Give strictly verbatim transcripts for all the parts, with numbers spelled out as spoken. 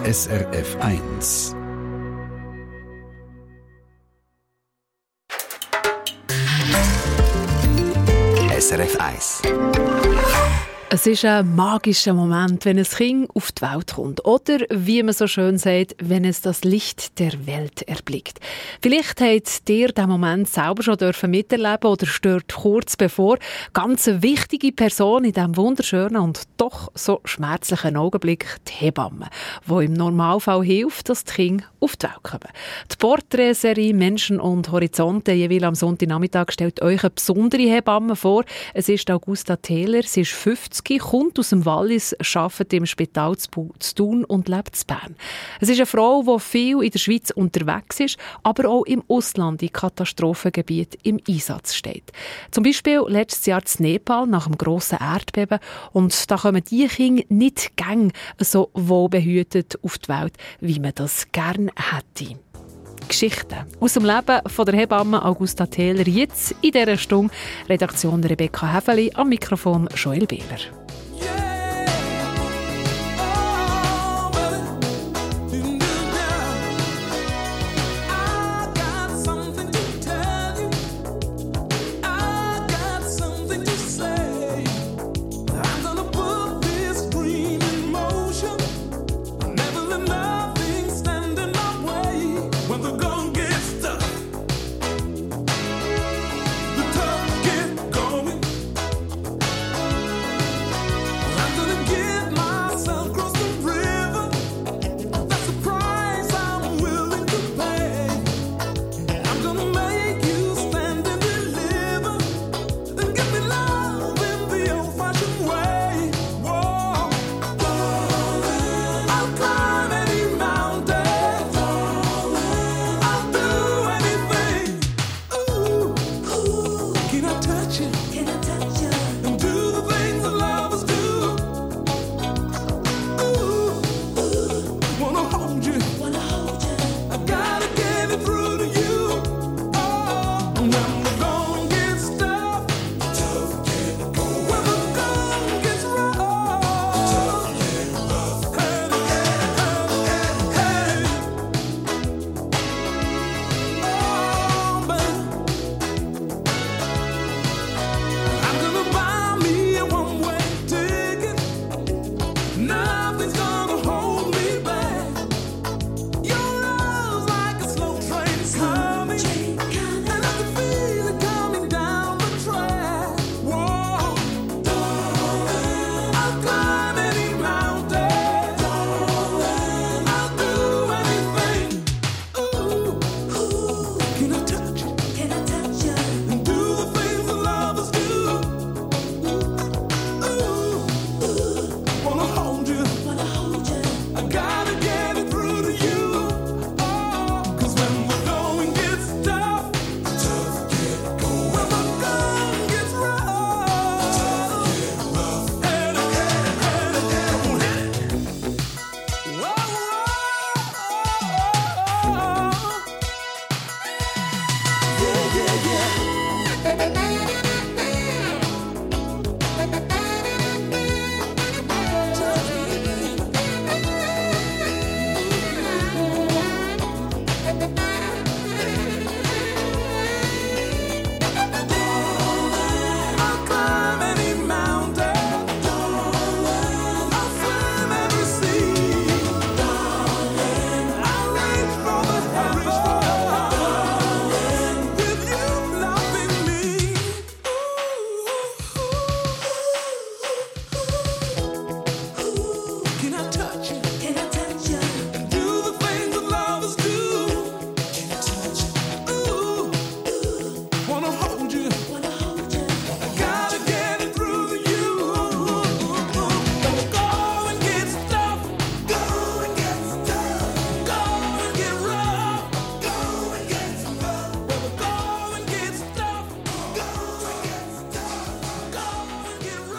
S R F eins. S R F eins. Es ist ein magischer Moment, wenn ein Kind auf die Welt kommt. Oder, wie man so schön sagt, wenn es das Licht der Welt erblickt. Vielleicht habt ihr diesen Moment selber schon miterleben oder steht kurz bevor. Ganz eine wichtige Person in diesem wunderschönen und doch so schmerzlichen Augenblick, die Hebamme, die im Normalfall hilft, dass die Kinder auf die Welt kommen. Die Porträtserie «Menschen und Horizonte» jeweils am Sonntagnachmittag stellt euch eine besondere Hebamme vor. Es ist Augusta Taylor, sie ist fünfzig, kommt aus dem Wallis, arbeitet im Spital zu Thun und lebt in Bern. Es ist eine Frau, die viel in der Schweiz unterwegs ist, aber auch im Ausland in Katastrophengebieten im Einsatz steht. Zum Beispiel letztes Jahr in Nepal nach einem grossen Erdbeben. Und da kommen die Kinder nicht gäng so wohlbehütet auf die Welt, wie man das gerne hätte. Geschichten aus dem Leben von der Hebamme Augusta Taylor jetzt in dieser Stunde. Redaktion Rebecca Häfeli, am Mikrofon Joel Behler.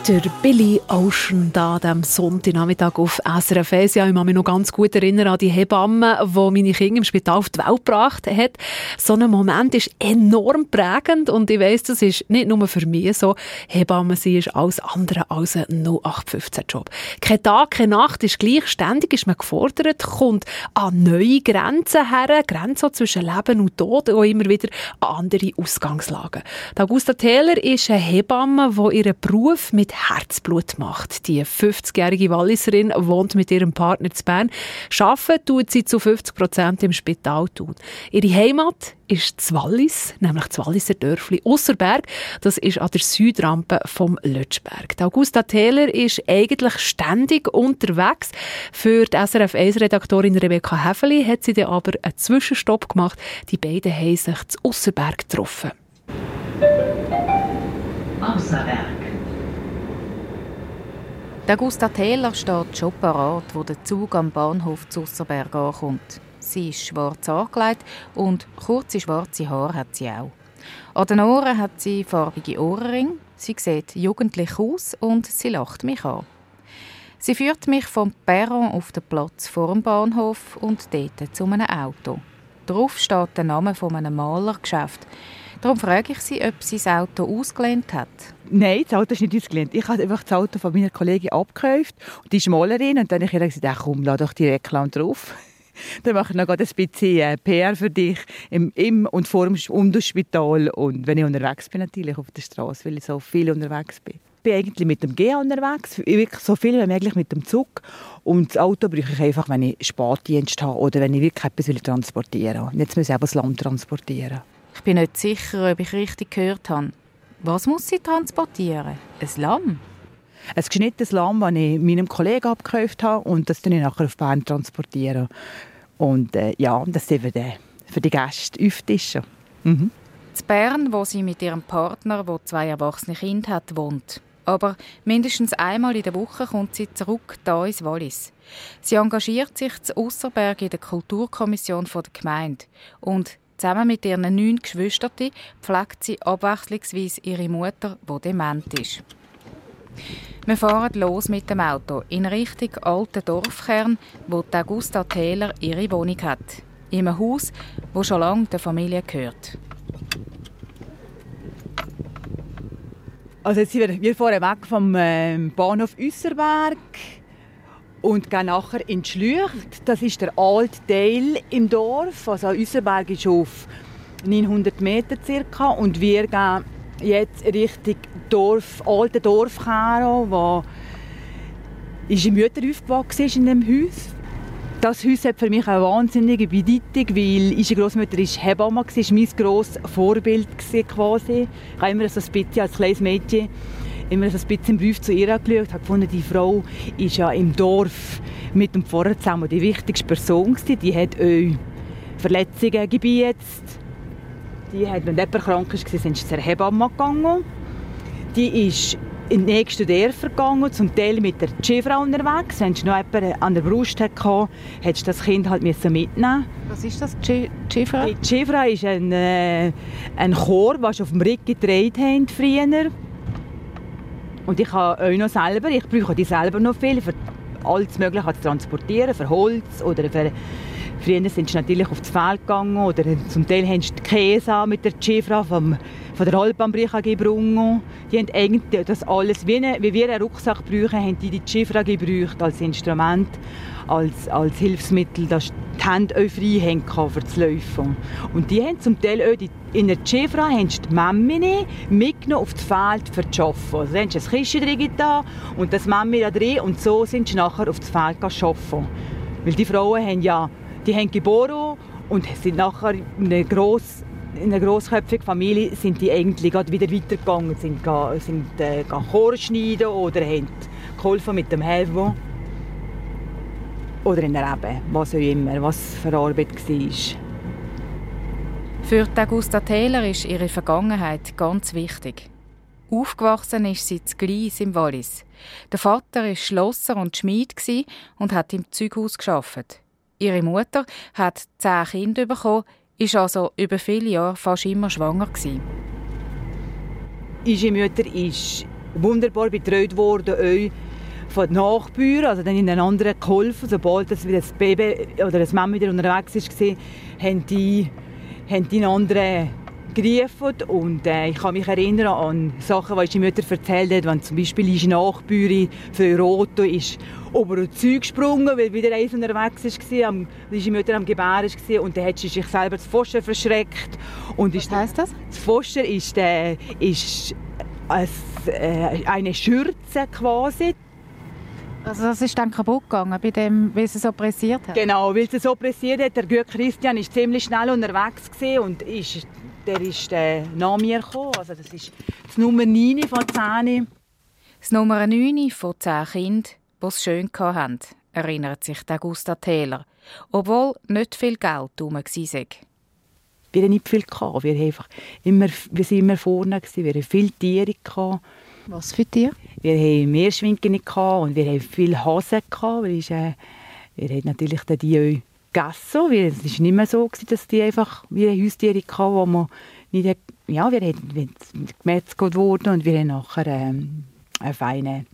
Der Billy Ocean da am Sonntagnachmittag auf S R F eins. Ja, ich kann mich noch ganz gut erinnern an die Hebamme, die meine Kinder im Spital auf die Welt gebracht hat. So ein Moment ist enorm prägend und ich weiss, das ist nicht nur für mich so. Hebamme sein ist alles andere als ein null acht fünfzehn Job. Kein Tag, keine Nacht ist gleich. Ständig ist man gefordert, kommt an neue Grenzen her. Grenzen zwischen Leben und Tod und immer wieder an andere Ausgangslagen. Die Augusta Taylor ist eine Hebamme, die ihren Beruf mit Herzblut macht. Die fünfzigjährige Walliserin wohnt mit ihrem Partner in Bern. Arbeiten tut sie zu fünfzig Prozent im Spital Thun. Ihre Heimat ist das Wallis, nämlich das Walliser Dörfli Ausserberg. Das ist an der Südrampe vom Lötschberg. Die Augusta Taylor ist eigentlich ständig unterwegs. Für die S R F eins-Redaktorin Rebecca Häfeli hat sie dann aber einen Zwischenstopp gemacht. Die beiden haben sich zu Ausserberg getroffen. Ausserberg. Der Augusta Taylor steht schon parat, wo der Zug am Bahnhof zu Ausserberg ankommt. Sie ist schwarz angelegt und kurze schwarze Haare hat sie auch. An den Ohren hat sie farbige Ohrringe, sie sieht jugendlich aus und sie lacht mich an. Sie führt mich vom Perron auf den Platz vor dem Bahnhof und dort zu einem Auto. Darauf steht der Name von einem Malergeschäft. Darum frage ich sie, ob sie das Auto ausgelehnt hat. Nein, das Auto ist nicht ausgelehnt. Ich habe einfach das Auto von meiner Kollegin abgekauft. Die ist Malerin. Und dann habe ich ihr gesagt, komm, lass doch die Reklam drauf. Dann mache ich noch ein bisschen P R für dich im, im und vor dem Umdauschspital. Und wenn ich unterwegs bin, natürlich auf der Straße, weil ich so viel unterwegs bin. Ich bin eigentlich mit dem G A unterwegs, wirklich so viel wie möglich mit dem Zug. Und das Auto brauche ich einfach, wenn ich Spätdienst habe oder wenn ich wirklich etwas transportieren will. Und jetzt muss ich einfach das Lamm transportieren. Ich bin nicht sicher, ob ich richtig gehört habe. Was muss sie transportieren? Ein Lamm? Ein geschnittenes Lamm, das ich meinem Kollegen abgekauft habe und das dann ich nachher auf Bern transportieren. Und äh, ja, das sind für die, für die Gäste auftischen. Mhm. In Bern, wo sie mit ihrem Partner, der zwei erwachsene Kinder hat, wohnt. Aber mindestens einmal in der Woche kommt sie zurück hier ins Wallis. Sie engagiert sich zu Ausserberg in der Kulturkommission der Gemeinde. Und zusammen mit ihren neun Geschwistern pflegt sie abwechslungsweise ihre Mutter, die dement ist. Wir fahren los mit dem Auto in Richtung alten Dorfkern, wo die Augusta Taylor ihre Wohnung hat. In einem Haus, das schon lange der Familie gehört. Also jetzt sind wir, wir fahren weg vom äh, Bahnhof Ausserberg und gehen nachher in die Schlücht. Das ist der alte Teil im Dorf. Also Ausserberg ist auf neunhundert Meter circa und wir gehen jetzt Richtung Dorf, alte Dorfkern, wo unsere Mutter aufgewachsen ist in dem Haus. Das Haus hat für mich eine wahnsinnige Bedeutung, weil unsere Großmutter war Hebamme, war mein grosses Vorbild quasi. Ich habe immer so ein bisschen als kleines Mädchen immer so ein bisschen im Brief zu ihr angeschaut, habe gefunden, die Frau ist ja im Dorf mit dem Pfarrer zusammen die wichtigste Person gewesen. Die hat auch Verletzungen gebietet. Die hat, wenn jemand krank war, sind sie zur Hebamme gegangen. Die ist in die nächsten Dörfer gegangen, zum Teil mit der Schiffrau unterwegs. Wenn sie noch jemanden an der Brust hatte, musste das Kind halt mitnehmen. Was ist das, die Schiffrau? Die Schiffrau ist ein, äh, ein Chor, den sie auf dem Rücken getragen haben früher. Und ich habe auch noch selber, ich brauche die selber noch viel, für alles Mögliche zu transportieren, für Holz oder für... Früher sind sie natürlich auf das Feld gegangen oder zum Teil haben sie die Käse mit der Schiffrau vom von der Alpenbrüche gebrungen. Die haben eigentlich das alles, wie, eine, wie wir einen Rucksack brauchen, haben die die Schiffrau gebraucht als Instrument, als, als Hilfsmittel, dass die Hände auch frei haben für das Laufen. Und die haben zum Teil auch die, in der Schiffrau haben sie die Mami mitgenommen auf das Feld für das Arbeiten. Also haben sie ein Kistchen drin da und das Mami da drin und so sind sie nachher auf das Feld arbeiten. Weil die Frauen haben ja, die haben geboren und sind nachher in einer grossen In einer grossköpfigen Familie sind die eigentlich wieder weitergegangen, sind, sind äh, Korn schneiden oder haben geholfen mit dem Helfen. Oder in der Rebe, was auch immer, was für Arbeit war. Für Augusta Taylor ist ihre Vergangenheit ganz wichtig. Aufgewachsen ist sie zu Gleis im Wallis. Der Vater war Schlosser und Schmied und hat im Zeughaus gearbeitet. Ihre Mutter hat zehn Kinder bekommen, ist also über viele Jahre fast immer schwanger gewesen. Unsere Mutter ist wunderbar betreut worden, auch von den Nachbarn, also dann in den anderen geholfen. Sobald das, das Baby oder das Mama wieder unterwegs war, haben die, haben die anderen gerufen. Und äh, ich kann mich erinnern an Sachen, die die Mutter erzählt hat, wenn zum Beispiel eine Nachbarin für Roto ist über ein Zeug gesprungen, weil wieder eins unterwegs war, am, die Mutter am Gebären war und dann hat sie sich selber das Pfosten verschreckt. Und Was heisst das? Das Pfosten ist, äh, ist als, äh, eine Schürze quasi. Also das ist dann kaputt gegangen, bei dem, weil es so pressiert hat? Genau, weil es so pressiert hat. Der Gute Christian war ziemlich schnell unterwegs und ist, der ist äh, nach mir gekommen. Also das ist das Nummer neun von zehn. Das Nummer neun von zehn Kindern, die es schön hatten, erinnert sich Augusta Täler, obwohl nicht viel Geld herum war. Wir hatten nicht viel. Wir waren einfach immer, wir sind immer vorne. Wir hatten viele Tiere. Was für Tiere? Wir hatten Meerschweinchen und wir hatten viele Hasen. Wir hatten natürlich die gegessen. Es war nicht mehr so, dass die einfach wie Haustiere hatten, wo man nicht... Ja, wir haben gemetzelt worden und wir hatten nachher ähm, einen feinen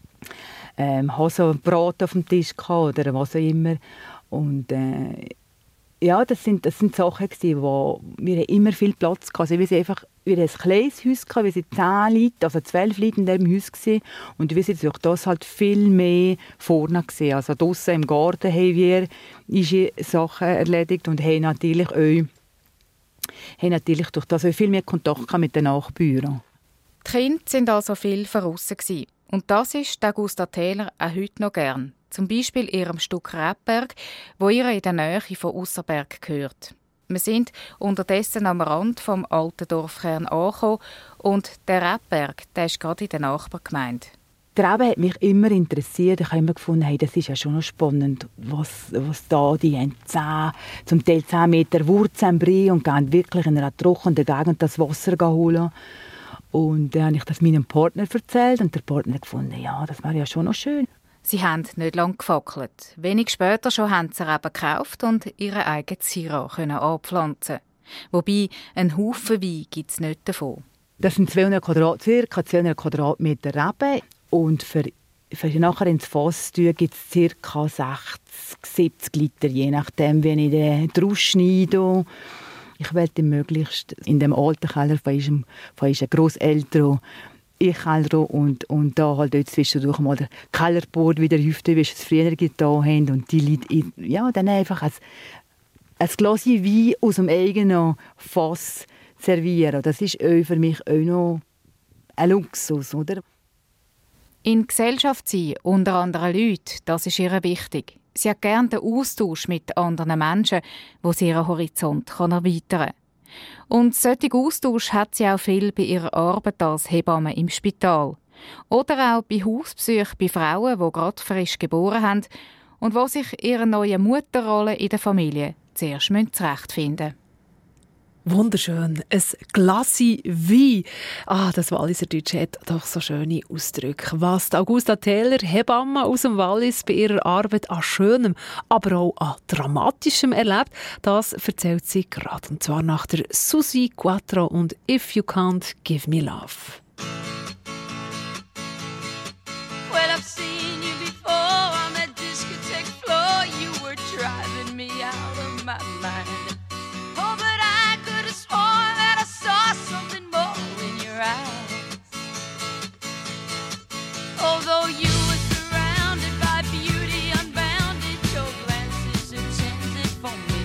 ähm, Hasenbraten auf dem Tisch gehabt, oder was auch immer. Und äh, ja, das sind, das sind Sachen, wo wir immer viel Platz hatten. Also wir hatten einfach wir hatten ein kleines Haus, wir waren zehn Leute, also zwölf Leute in diesem Haus. Und wir sind durch das halt viel mehr vorne. Also draussen im Garten haben wir unsere Sachen erledigt und haben natürlich, auch, haben natürlich durch das auch viel mehr Kontakt mit den Nachbarn. Die Kinder waren also viel voraus. Und das ist Augusta Täler auch heute noch gern. Zum Beispiel ihrem Stück Rebberg, wo ihr in der Nähe von Usserberg gehört. Wir sind unterdessen am Rand vom alten Dorfkern angekommen und der Rebberg, der ist gerade in der Nachbargemeinde. Der Reben hat mich immer interessiert. Ich habe immer gefunden, hey, das ist ja schon noch spannend, was, was da die haben zehn, zum Teil zehn Meter Wurzeln bringen und gehen wirklich in einer trockenen Gegend das Wasser holen. Und dann habe ich das meinem Partner erzählt und der Partner hat gefunden, ja, das wäre ja schon noch schön. Sie haben nicht lange gefackelt. Wenig später schon haben sie Reben gekauft und ihre eigene Syrah anpflanzen. Wobei, einen Haufen Wein gibt es nicht davon. Das sind zweihundert Quadrat, ca. zweihundert Quadratmeter Reben. Und für, für nachher ins Fass zu tun, gibt es ca. sechzig, siebzig Liter, je nachdem, wenn ich den draus schneide. Ich wollte möglichst in dem alten Keller von unserem, von unserem Grosseltern ich Keller und, und da halt dort zwischendurch mal der Kellerbord wieder hüfte, wie wir es früher getan haben. Und die Leute, ja, dann einfach ein, ein Glas Wein aus dem eigenen Fass servieren. Das ist auch für mich auch noch ein Luxus, oder? In Gesellschaft sein, unter anderen Leuten, das ist ihr wichtig. Sie hat gerne den Austausch mit anderen Menschen, wo sie ihren Horizont erweitern kann. Und solchen Austausch hat sie auch viel bei ihrer Arbeit als Hebamme im Spital. Oder auch bei Hausbesuchen bei Frauen, die gerade frisch geboren haben und die sich ihre neue Mutterrolle in der Familie zuerst zurechtfinden müssen. Wunderschön. Ein Glassi Wein. Ah, das Walliser Deutsch hat doch so schöne Ausdrücke. Was Augusta Täler, Hebamme aus dem Wallis, bei ihrer Arbeit an Schönem, aber auch an Dramatischem erlebt, das erzählt sie gerade. Und zwar nach der Susi Quattro und «If You Can't Give Me Love». Well, I've seen you before on that discotheque floor. You were driving me out of my mind. Oh, but I could have sworn that I saw something more in your eyes. Although you were surrounded by beauty unbounded, your glances intended for me.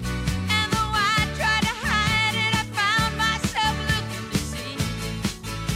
And though I tried to hide it, I found myself looking to see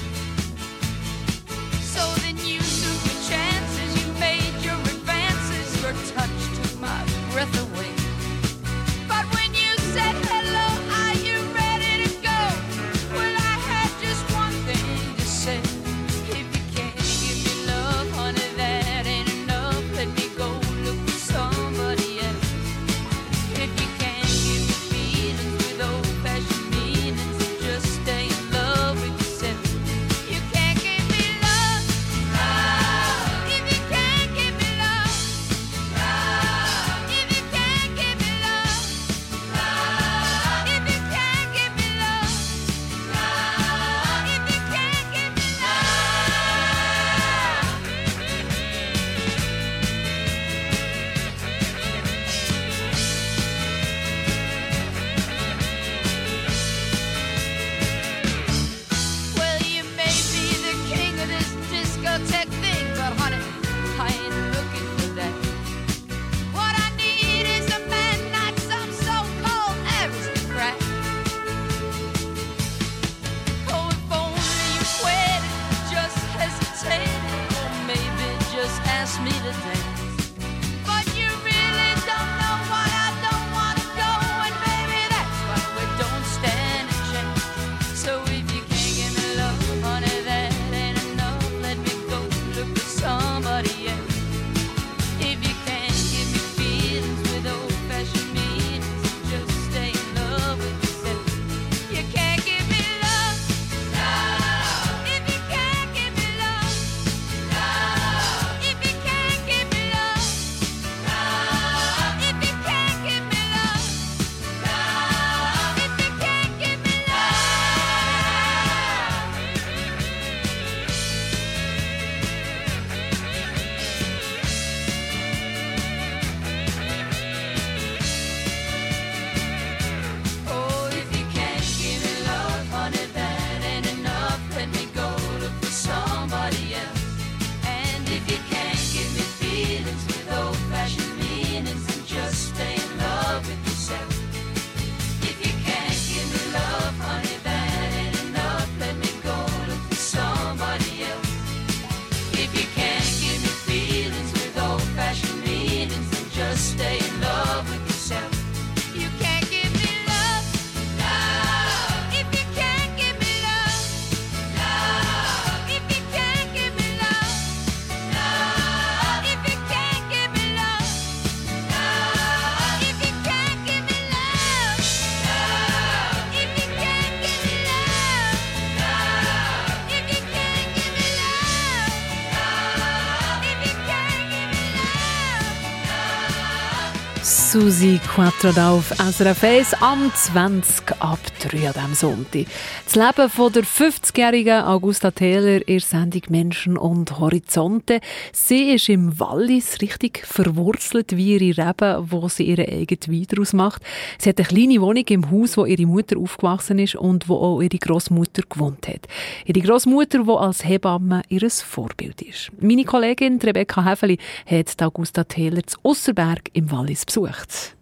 Susi Quattro auf S R F eins am zwanzig ab drei an diesem Sonntag. Das Leben von der fünfzigjährigen Augusta Taylor in der Sendung «Menschen und Horizonte». Sie ist im Wallis richtig verwurzelt wie ihre Reben, wo sie ihren eigenen Wein daraus macht. Sie hat eine kleine Wohnung im Haus, wo ihre Mutter aufgewachsen ist und wo auch ihre Grossmutter gewohnt hat. Ihre Grossmutter, die als Hebamme ihr Vorbild ist. Meine Kollegin Rebecca Häfeli hat Augusta Taylor zu Usserberg im Wallis besucht.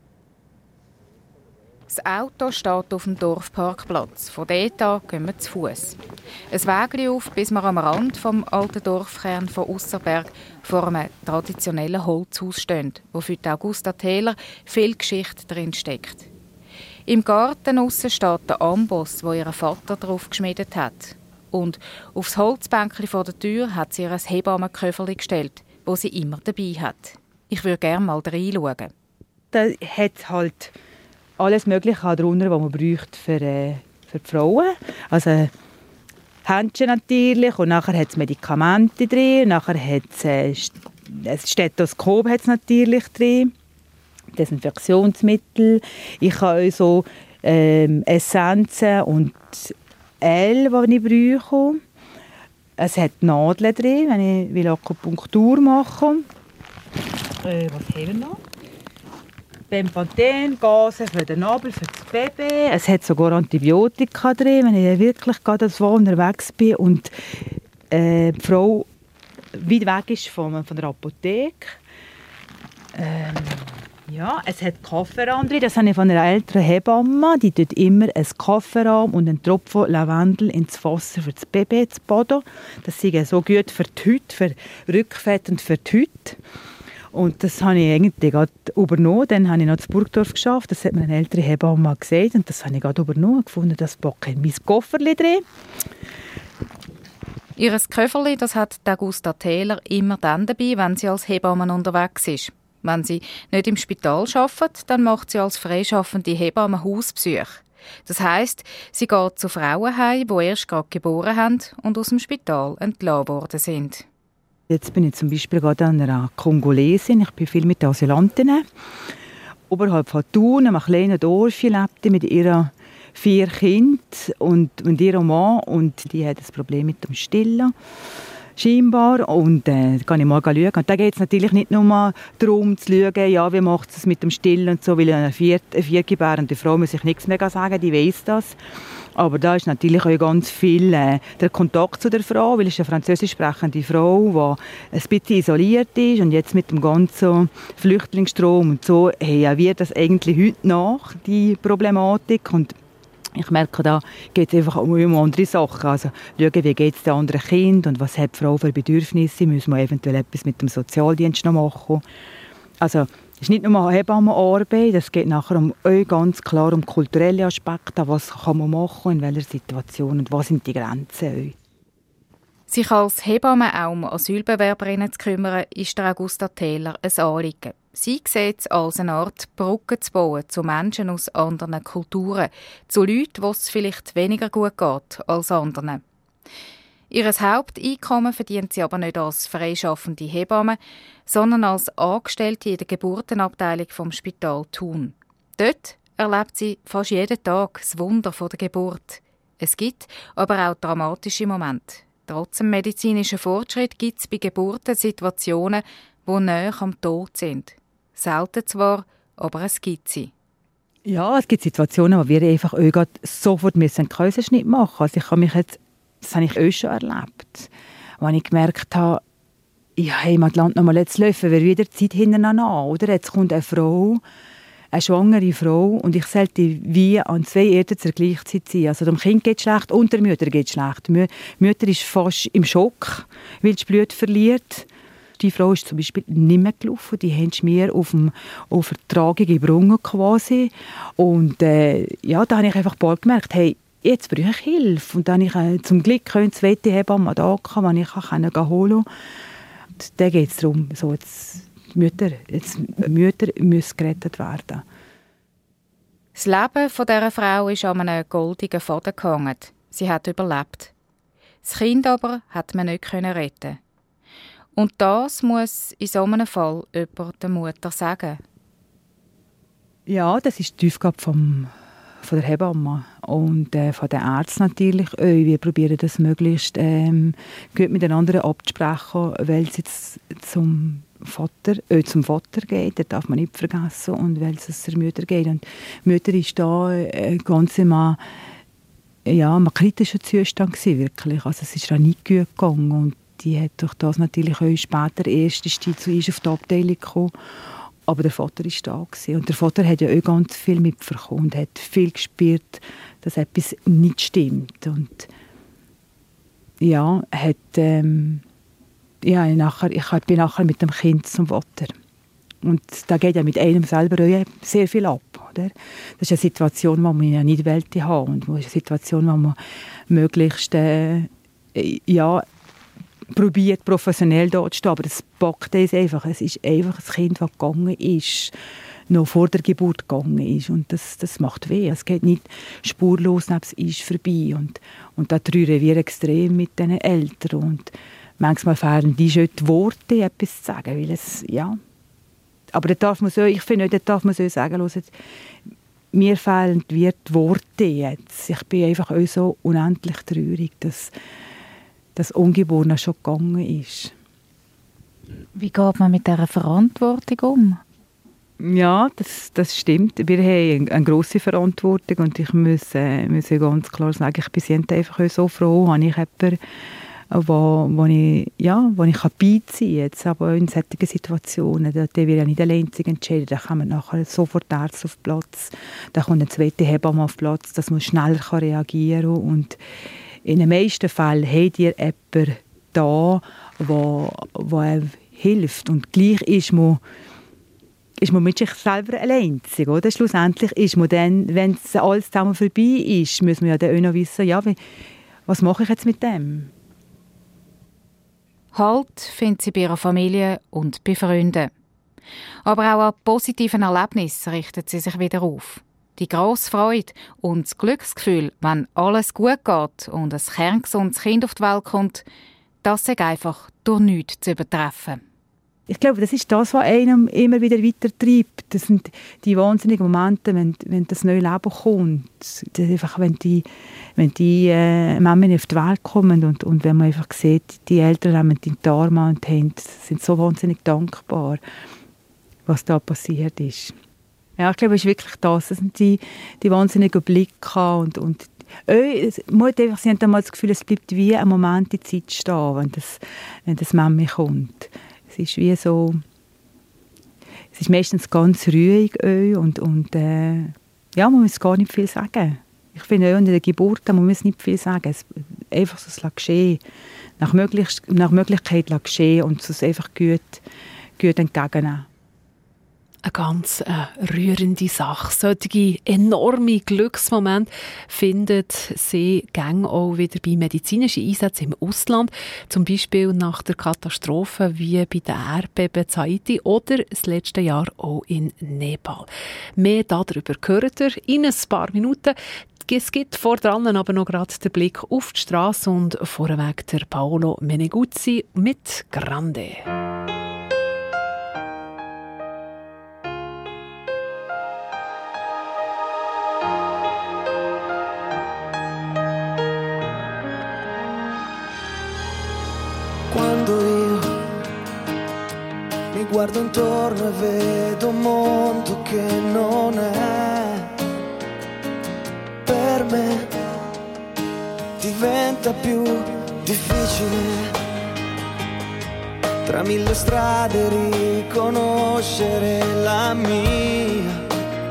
Das Auto steht auf dem Dorfparkplatz. Von dort an gehen wir zu Fuß. Ein Wägli auf, bis wir am Rand vom alten Dorfkern von Usserberg vor einem traditionellen Holzhaus stehen, wo für die Augusta Taylor viel Geschichte drin steckt. Im Garten aussen steht der Amboss, wo ihr Vater drauf geschmiedet hat. Und aufs Holzbänkchen vor der Tür hat sie ihr ein Hebammenköfferli gestellt, wo sie immer dabei hat. Ich würde gerne mal reinschauen. Da hat halt alles Mögliche darunter, was man braucht für, äh, für die Frauen. Also Händchen natürlich, und nachher hat es Medikamente drin, nachher hat es äh, ein Stethoskop hat's natürlich drin, Desinfektionsmittel. Ich habe auch so ähm, Essenzen und Öl, die ich brauche. Es hat Nadeln drin, wenn ich will Akupunktur machen will. Äh, was haben wir noch? Bempanthen, Gase für den Nabel, für das Baby. Es hat sogar Antibiotika drin, wenn ich wirklich gerade so unterwegs bin und äh, die Frau weit weg ist von, von der Apotheke. Ähm, ja, es hat Kaffeerahm drin, das habe ich von einer älteren Hebamme. Die tut immer ein Kaffeerahm und einen Tropfen Lavendel ins Wasser für das Baby zu baden. Das ist so gut für die Haut, für Rückfett und für die Haut. Und das habe ich eigentlich gerade übernommen. Dann habe ich noch in Burgdorf geschafft. Das hat mir eine ältere Hebamme gesagt. Und das habe ich gerade übernommen. Gefunden, das packe ich in mein Kofferchen drin. Ihr Köfferli, das hat Augusta Taylor immer dann dabei, wenn sie als Hebamme unterwegs ist. Wenn sie nicht im Spital arbeitet, dann macht sie als freischaffende Hebamme Hausbesuche. Das heisst, sie geht zu Frauen heim, die erst gerade geboren haben und aus dem Spital entlassen worden sind. Jetzt bin ich zum Beispiel gerade an einer Kongolesin. Ich bin viel mit Asylantinnen. Oberhalb von Thun, einem kleinen Dorf, lebte mit ihren vier Kindern und, und ihrem Mann. Und die hat ein Problem mit dem Stillen. Scheinbar. Und äh, da kann ich mal schauen. Und da geht es natürlich nicht nur darum, zu schauen, ja, wie macht es mit dem Stillen und so, weil eine, vier, eine viergebärende Frau muss ich nichts mehr sagen, die weiss das. Aber da ist natürlich auch ganz viel äh, der Kontakt zu der Frau, weil es eine französisch sprechende Frau, die ein bisschen isoliert ist. Und jetzt mit dem ganzen Flüchtlingsstrom und so haben wir das eigentlich heute nach, die Problematik. Und ich merke, da geht es einfach um andere Sachen. Also schauen, wie geht es den anderen Kindern und was hat die Frau für Bedürfnisse. Müssen wir eventuell etwas mit dem Sozialdienst noch machen. Also es ist nicht nur Hebammenarbeit, es geht nachher um, ganz klar um kulturelle Aspekte. Was kann man machen, in welcher Situation und was sind die Grenzen? Sich als Hebamme auch um Asylbewerberinnen zu kümmern, ist der Augusta Taylor ein Anliegen. Sie sieht es als eine Art Brücke zu bauen zu Menschen aus anderen Kulturen, zu Leuten, denen es vielleicht weniger gut geht als anderen. Ihr Haupteinkommen verdient sie aber nicht als freischaffende Hebamme, sondern als Angestellte in der Geburtenabteilung vom Spital Thun. Dort erlebt sie fast jeden Tag das Wunder der Geburt. Es gibt aber auch dramatische Momente. Trotz dem medizinischen Fortschritt gibt es bei Geburten Situationen, die nahe am Tod sind. Selten zwar, aber es gibt sie. Ja, es gibt Situationen, wo wir einfach auch sofort einen Kaiserschnitt machen müssen. Also ich habe mich jetzt, das habe ich auch schon erlebt. Als ich gemerkt habe, ja, hey, man landet noch mal jetzt laufen, wir wieder Zeit hintereinander an. Oder? Jetzt kommt eine Frau, eine schwangere Frau, und ich sollte wie an zwei Erden zur gleichen Zeit sein. Also dem Kind geht es schlecht und der Mutter geht es schlecht. Die Mutter ist fast im Schock, weil sie Blut verliert. Die Frau ist zum Beispiel nicht mehr gelaufen. Die haben mir auf, dem, auf der Tragung gebrungen quasi. Und äh, ja, da habe ich einfach bald gemerkt, hey, jetzt brauche ich Hilfe. Und dann habe ich äh, zum Glück eine zweite Hebamme da, die ich holen konnte. Da geht es darum, so jetzt, die Mütter, jetzt, Mütter müssen gerettet werden. Das Leben dieser Frau ist an einem goldenen Faden gehangen. Sie hat überlebt. Das Kind aber hat man nicht retten. Und das muss in so einem Fall jemand der Mutter sagen. Ja, das ist die Aufgabe vom, von der Hebamme und äh, von den Ärzten natürlich. Äh, wir probieren das möglichst ähm, gut miteinander abzusprechen, weil es jetzt zum Vater, äh, zum Vater geht, das darf man nicht vergessen, und weil es der Mutter geht. Und die Mutter ist da äh, ganz immer ja, ein kritischer Zustand gewesen, wirklich. Also es ist da nicht gut gegangen und die hat durch das natürlich auch später erst ist die zu uns auf die Abteilung gekommen. Aber der Vater war da gewesen. Und der Vater hat ja auch ganz viel mitbekommen und hat viel gespürt, dass etwas nicht stimmt. Und ja, hat, ähm, ja nachher, ich bin nachher mit dem Kind zum Vater. Und da geht ja mit einem selber auch sehr viel ab. Oder? Das ist eine Situation, die man ja nicht wollte haben. Und das ist eine Situation, die man möglichst äh, ja, probiert, professionell dort zu stehen. Aber das packt es einfach. Es ist einfach ein Kind, das gegangen ist, noch vor der Geburt gegangen ist. Und das, das macht weh. Es geht nicht spurlos neben es ist vorbei. Und, und da trauern wir extrem mit den Eltern. Und manchmal fehlen die schon die Worte, etwas zu sagen. Weil es, ja. Aber da darf man so, ich finde, da darf man so sagen, hört, mir fehlen die Worte jetzt. Ich bin einfach auch so unendlich traurig, dass das Ungeborene schon gegangen ist. Wie geht man mit dieser Verantwortung um? Ja, das, das stimmt. Wir haben eine grosse Verantwortung und ich muss, äh, muss ganz klar sagen, ich bin einfach so froh, habe ich jemanden, wo, wo ich, ja, wo ich beiziehen kann. Jetzt aber in solchen Situationen, da wird ja nicht allein entscheiden, da kommen nachher sofort Ärzte auf Platz, da kommt eine zweite Hebamme auf Platz, dass man schneller reagieren kann. Und in den meisten Fällen habt ihr jemanden da, wo, wo einem hilft. Und gleich ist man, ist man mit sich selber allein. Oder? Schlussendlich ist man dann, wenn es alles zusammen vorbei ist, muss man ja dann auch noch wissen, ja, wie, was mache ich jetzt mit dem? Halt findet sie bei ihrer Familie und bei Freunden. Aber auch an positiven Erlebnissen richtet sie sich wieder auf. Die grosse Freude und das Glücksgefühl, wenn alles gut geht und ein kerngesundes Kind auf die Welt kommt, das ist einfach durch nichts zu übertreffen. Ich glaube, das ist das, was einem immer wieder weitertreibt. Das sind die wahnsinnigen Momente, wenn, wenn das neue Leben kommt. Das einfach, wenn die, wenn die äh, Mämmen auf die Welt kommen und, und wenn man einfach sieht, die Eltern haben die Arme und die Hände, sind so wahnsinnig dankbar, was da passiert ist. Ja, ich glaube, es ist wirklich das. Das sind die, die wahnsinnigen Blicke und, und äh, man einfach, sie haben dann mal das Gefühl, es bleibt wie ein Moment in Zeit stehen, wenn das, wenn das Mami kommt. Es ist wie so, es ist meistens ganz ruhig und, und äh, ja, man muss gar nicht viel sagen. Ich finde auch in der Geburt, man muss nicht viel sagen. Es, einfach so es geschehen, nach, möglich, nach Möglichkeit geschehen und es einfach gut, gut entgegennehmen. Eine ganz äh, rührende Sache. Solche enorme Glücksmomente findet sie gäng auch wieder bei medizinischen Einsätzen im Ausland. Zum Beispiel nach der Katastrophe wie bei den Erdbeben in Haiti oder das letzte Jahr auch in Nepal. Mehr darüber hört ihr in ein paar Minuten. Es gibt vor dran aber noch gerade den Blick auf die Straße und vorweg der Paolo Meneguzzi mit Grande. Quando io mi guardo intorno e vedo un mondo che non è per me, diventa più difficile tra mille strade riconoscere la mia.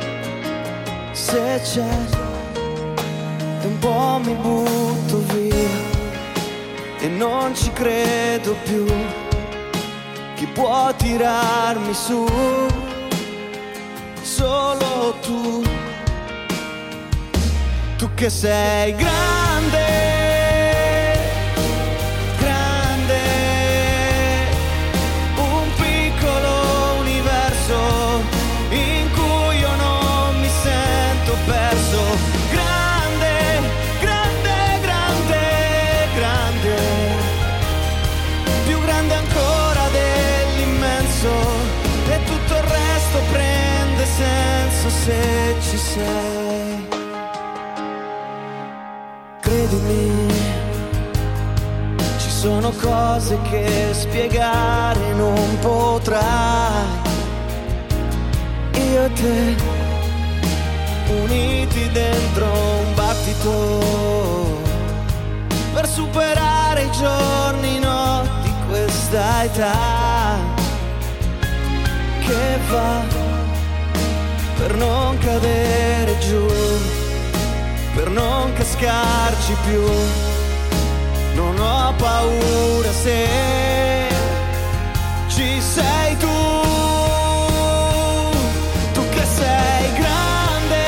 Se c'è un po' mi butto via e non ci credo più. Chi può tirarmi su? Solo tu. Tu che sei grande, grande, un piccolo universo in cui io non mi sento perso. Se se ci sei. Credimi, ci sono cose che spiegare non potrai. Io e te, uniti dentro un battito, per superare i giorni no di questa età che va, per non cadere giù, per non cascarci più. Non ho paura se ci sei tu, tu che sei grande,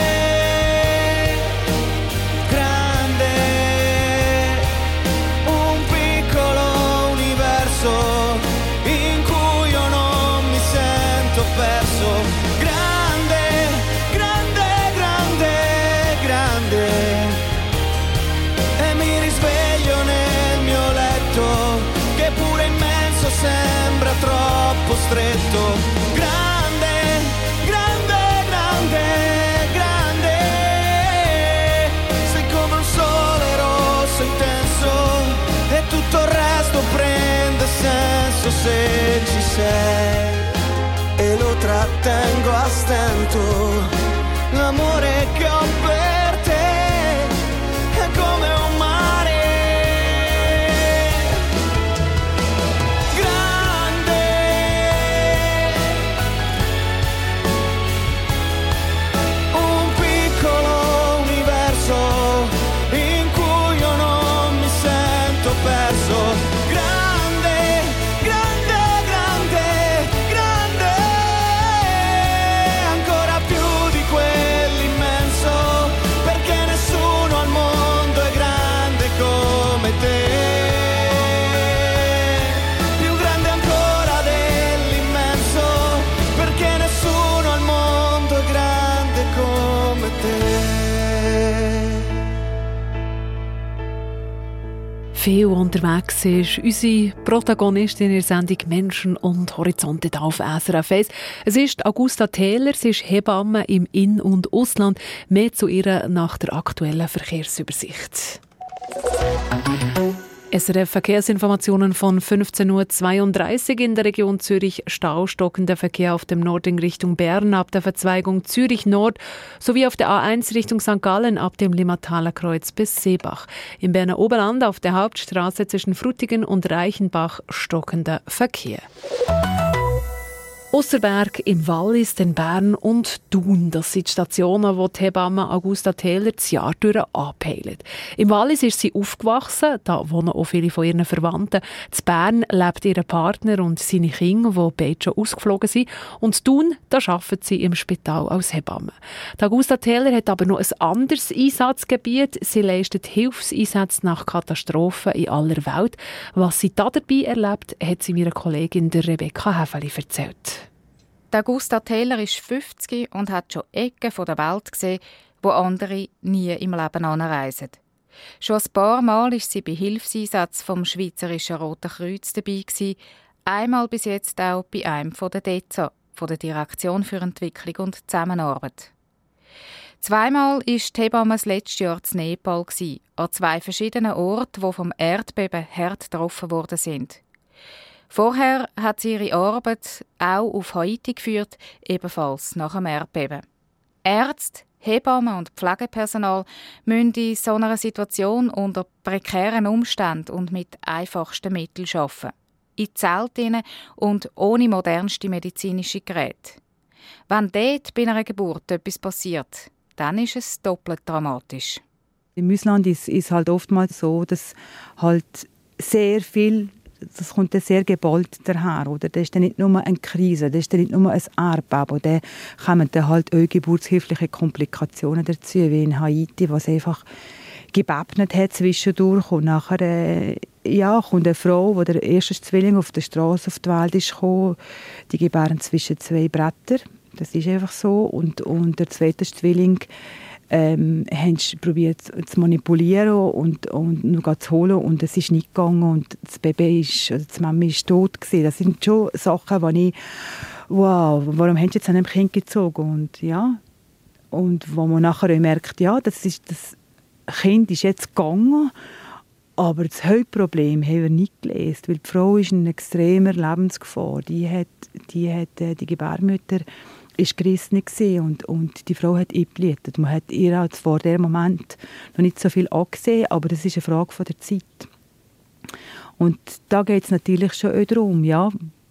grande, un piccolo universo in cui io non mi sento perso. Grande, grande, grande, grande, e mi risveglio nel mio letto, che pure immenso sembra troppo stretto. Grande, grande, grande, grande, sei come un sole rosso intenso e tutto il resto prende senso se ci sei. E lo trattengo a stento, l'amore che ho per te è come un mare. Grande, un piccolo universo in cui io non mi sento perso. Grande, grande, grande, grande, ancora più di quell'immenso, perché nessuno al mondo è grande come te. Più grande ancora dell'immenso, perché nessuno al mondo è grande come te. Viel unterwegs ist unsere Protagonistin in der Sendung Menschen und Horizonte hier auf S R F eins. Es ist Augusta Tähler, sie ist Hebamme im In- und Ausland. Mehr zu ihr nach der aktuellen Verkehrsübersicht. S R F-Verkehrsinformationen von fünfzehn Uhr zweiunddreißig in der Region Zürich. Stau, stockender Verkehr auf dem Norden Richtung Bern ab der Verzweigung Zürich Nord sowie auf der A eins Richtung Sankt Gallen ab dem Limmathaler Kreuz bis Seebach. Im Berner Oberland auf der Hauptstraße zwischen Frutigen und Reichenbach stockender Verkehr. Ausserberg, im Wallis, den Bern und Thun. Das sind die Stationen, wo die Hebamme Augusta Tähler das Jahr durch anpeilt. Im Wallis ist sie aufgewachsen, da wohnen auch viele von ihren Verwandten. In Bern lebt ihr Partner und seine Kinder, die beide schon ausgeflogen sind. Und in Thun, da arbeitet sie im Spital als Hebamme. Die Augusta Tähler hat aber noch ein anderes Einsatzgebiet. Sie leistet Hilfseinsätze nach Katastrophen in aller Welt. Was sie da dabei erlebt, hat sie meiner Kollegin der Rebecca Häfeli erzählt. Die Augusta Tähler ist fünfzig und hat schon Ecken der Welt gesehen, wo andere nie im Leben anreisen. Schon ein paar Mal war sie bei Hilfseinsätzen vom Schweizerischen Roten Kreuz dabei gewesen, einmal bis jetzt auch bei einem von der D E Z A, von der Direktion für Entwicklung und Zusammenarbeit. Zweimal war die Hebamme das letzte Jahr in Nepal, an zwei verschiedenen Orten, die vom Erdbeben hart getroffen worden sind. Vorher hat sie ihre Arbeit auch auf Haiti geführt, ebenfalls nach dem Erdbeben. Ärzte, Hebammen und Pflegepersonal müssen in so einer Situation unter prekären Umständen und mit einfachsten Mitteln arbeiten. In Zelten und ohne modernste medizinische Geräte. Wenn dort bei einer Geburt etwas passiert, dann ist es doppelt dramatisch. Im Ausland ist es halt oftmals so, dass halt sehr viel das kommt dann sehr geballt daher. Oder? Das ist dann nicht nur eine Krise, das ist dann nicht nur ein Erdbeben. Da kommen dann halt auch geburtshilfliche Komplikationen dazu, wie in Haiti, was einfach gebebnet hat zwischendurch. Und nachher äh, ja, kommt eine Frau, die der erste Zwilling auf der Straße auf die Welt ist gekommen, die gebären zwischen zwei Brettern. Das ist einfach so. Und, und der zweite Zwilling Ähm, haben probiert zu manipulieren und, und noch zu holen und es ist nicht gegangen und das Baby ist, also die Mama ist tot gewesen. Das sind schon Sachen, wo ich, wow, warum haben sie jetzt an einem Kind gezogen? Und ja, und wo man nachher merkt, ja, das, ist, das Kind ist jetzt gegangen, aber das Hauptproblem haben wir nicht gelöst, weil die Frau ist in extremer Lebensgefahr. Die, hat, die, hat, die Gebärmutter ist gerissen und, und die Frau hat eingeblutet. Man hat ihr halt vor dem Moment noch nicht so viel angesehen, aber das ist eine Frage von der Zeit. Und da geht es natürlich schon auch darum, ja,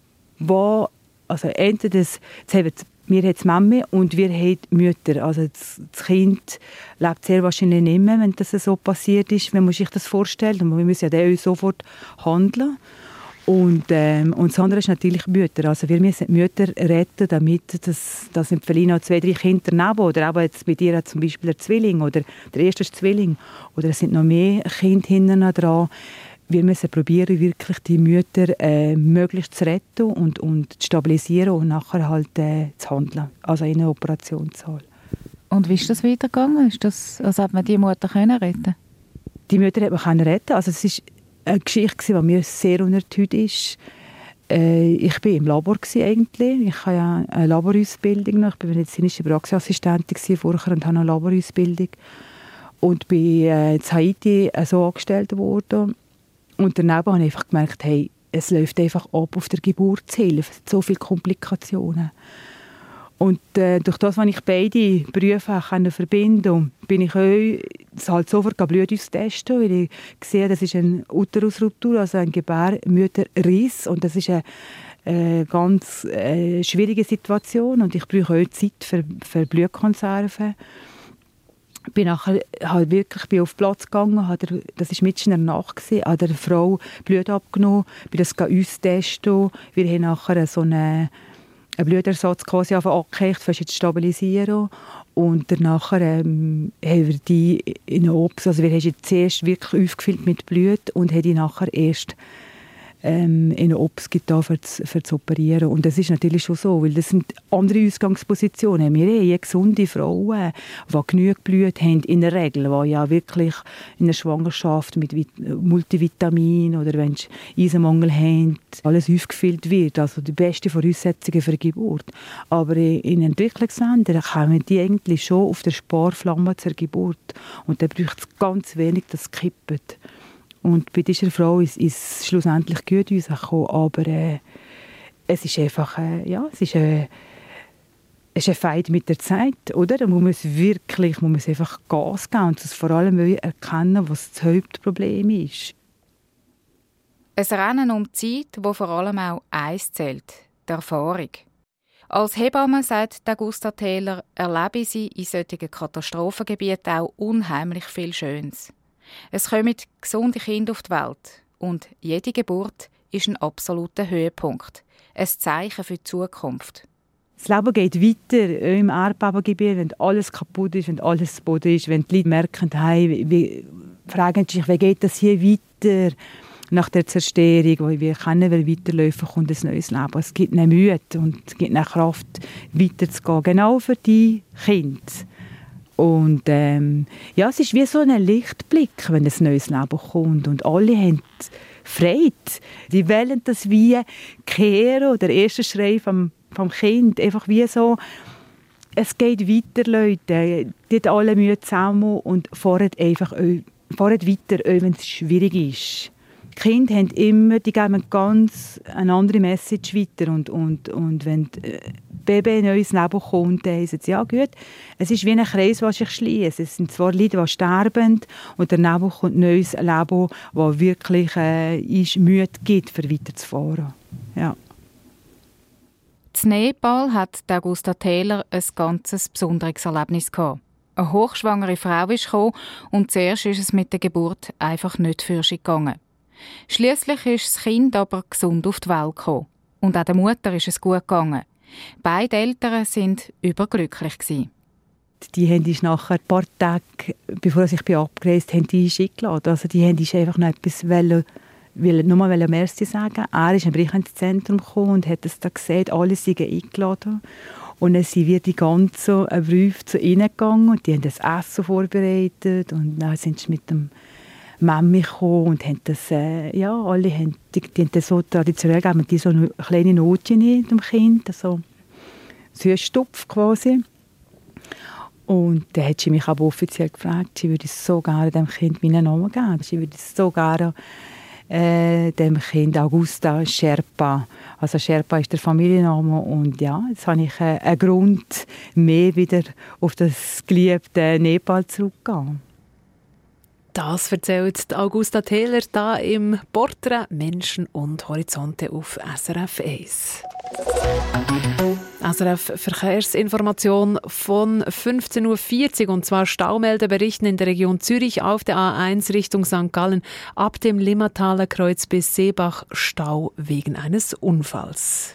wo, also entweder das, das haben wir haben die Mami und wir haben die Mütter. Also das, das Kind lebt sehr wahrscheinlich nicht mehr, wenn das so passiert ist, wenn man sich das vorstellt. Und wir müssen ja dann sofort handeln. Und, ähm, und das andere ist natürlich Mütter. Also wir müssen die Mütter retten, damit das, das sind vielleicht noch zwei, drei Kinder daneben. Oder auch jetzt bei dir zum Beispiel ein Zwilling oder der erste Zwilling. Oder es sind noch mehr Kinder hinten dran. Wir müssen probieren, wirklich die Mütter äh, möglichst zu retten und, und zu stabilisieren und nachher halt äh, zu handeln. Also in eine Operation zu holen. Und wie ist das weitergegangen? Ist das, also hat man die Mutter können retten? Die Mütter hat man können retten. Also es ist eine Geschichte, die mir sehr unertüt ist. Äh, ich war im Labor eigentlich. Ich habe ja eine Laborausbildung noch. Ich war medizinische Praxisassistentin vorher und habe eine Laborausbildung. Und bin äh, in Haiti äh, so angestellt worden. Und daneben habe ich einfach gemerkt, hey, es läuft einfach ab auf der Geburtshilfe. So viele Komplikationen. Und äh, durch das, was ich beide Berufe verbinden konnte, bin ich auch halt sofort Blut austesten, weil ich sehe, das ist eine Uterusruptur, also ein Gebärmutterriss. Und das ist eine äh, ganz äh, schwierige Situation. Und ich brauche auch Zeit für, für Blutkonserven. Bin nachher halt wirklich bin auf den Platz gegangen, der, das war mitten in der Nacht, habe der Frau Blut abgenommen, bin das austesten. Wir haben nachher so eine, einen Blutersatz quasi angehängt, um zu stabilisieren. Und danach ähm, haben wir die in eine Obst, also wir haben sie zuerst wirklich aufgefüllt mit Blut und haben die nachher erst ähm, in eine Obst getan, für zu, für zu operieren. Und das ist natürlich schon so, weil das sind andere Ausgangspositionen. Wir haben gesunde Frauen, die genügend Blut haben, in der Regel, die ja wirklich in der Schwangerschaft mit Multivitamin oder wenn sie Eisenmangel haben, alles aufgefüllt wird. Also die besten Voraussetzungen für eine Geburt. Aber in Entwicklungsländern kommen die eigentlich schon auf der Sparflamme zur Geburt. Und da braucht es ganz wenig, das kippt. Und bei dieser Frau ist es schlussendlich gut rausgekommen, aber äh, es ist einfach, äh, ja, es ist, äh, es ist ein Fight mit der Zeit, oder? Da muss man wirklich, muss man einfach Gas geben und das vor allem erkennen, was das Hauptproblem ist. Ein Rennen um die Zeit, wo vor allem auch eins zählt, die Erfahrung. Als Hebamme, sagt Augusta Taylor, erlebe sie in solchen Katastrophengebieten auch unheimlich viel Schönes. Es kommen gesunde Kinder auf die Welt und jede Geburt ist ein absoluter Höhepunkt, ein Zeichen für die Zukunft. Das Leben geht weiter im Erdbebengebiet, wenn alles kaputt ist, wenn alles zu Boden ist, wenn die Leute merken, hey, wie, fragen sich, wie geht das hier weiter nach der Zerstörung, wo wir können wir weiterlaufen, kommt ein neues Leben. Es gibt eine Mühe und es gibt eine Kraft, weiterzugehen, genau für die Kinder. Und ähm, ja, es ist wie so ein Lichtblick, wenn ein neues Leben kommt. Und alle haben Freude. Die wollen das wie kehren, der erste Schrei vom, vom Kind. Einfach wie so, es geht weiter, Leute. Die haben alle Mühe zusammen und fahren einfach fahren weiter, wenn es schwierig ist. Die Kinder haben immer, die geben ganz eine andere Message weiter. Und, und, und wenn das Baby in ein neues Leben kommt, dann sagen sie, ja gut, es ist wie ein Kreis, der sich schließt. Es sind zwar Leute, die sterben, und daneben kommt ein neues Leben, das wirklich äh, ist, Mühe gibt, für weiterzufahren. Ja. In Nepal hat Augusta Taylor ein ganz besonderes Erlebnis gehabt. Eine hochschwangere Frau ist gekommen und zuerst ist es mit der Geburt einfach nicht für sie gegangen. Schliesslich ist das Kind aber gesund auf die Welt gekommen. Und auch der Mutter ist es gut gegangen. Beide Eltern waren überglücklich. Die haben uns nachher ein paar Tage, bevor ich abgereist bin, haben die uns eingeladen. Also die haben uns einfach noch etwas wollen, wollen, nur mal Merci sagen. Er ist ins Zentrum gekommen und hat es da gesehen, alle sind eingeladen. Und dann sind wir die ganzen Berufe zu ihnen gegangen und die haben das Essen vorbereitet. Und dann sind sie mit dem Mami gekommen und haben das, äh, ja, alle haben, die, die haben das so traditionell gegeben, die so eine kleine Notchen dem Kind, so Süßstupf quasi. Und dann hat sie mich aber offiziell gefragt, sie würde so gerne dem Kind meinen Namen geben. Sie würde so gerne äh, dem Kind Augusta Sherpa. Also Sherpa ist der Familienname. Und ja, jetzt habe ich äh, einen Grund mehr wieder auf das geliebte Nepal zurückzugehen. Das erzählt Augusta Taylor da im Porträt Menschen und Horizonte auf S R F eins. S R F Verkehrsinformation von fünfzehn Uhr vierzig und zwar Staumeldeberichten in der Region Zürich auf der A eins Richtung Sankt Gallen ab dem Limmertaler Kreuz bis Seebach Stau wegen eines Unfalls.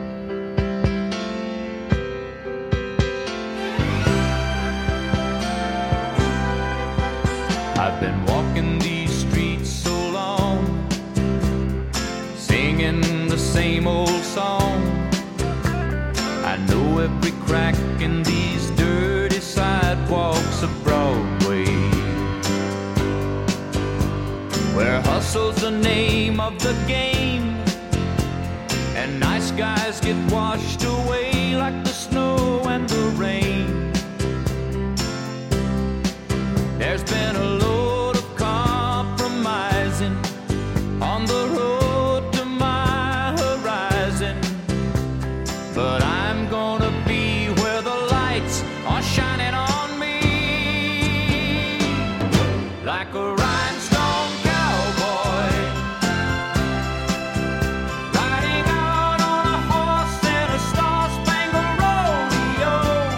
I've been walking these streets so long, singing the same old song. I know every crack in these dirty sidewalks of Broadway, where hustle's the name of the game, and nice guys get washed away like the snow and the rain. There's been a load of compromising on the road to my horizon, but I'm gonna be where the lights are shining on me, like a rhinestone cowboy, riding out on a horse in a star-spangled rodeo,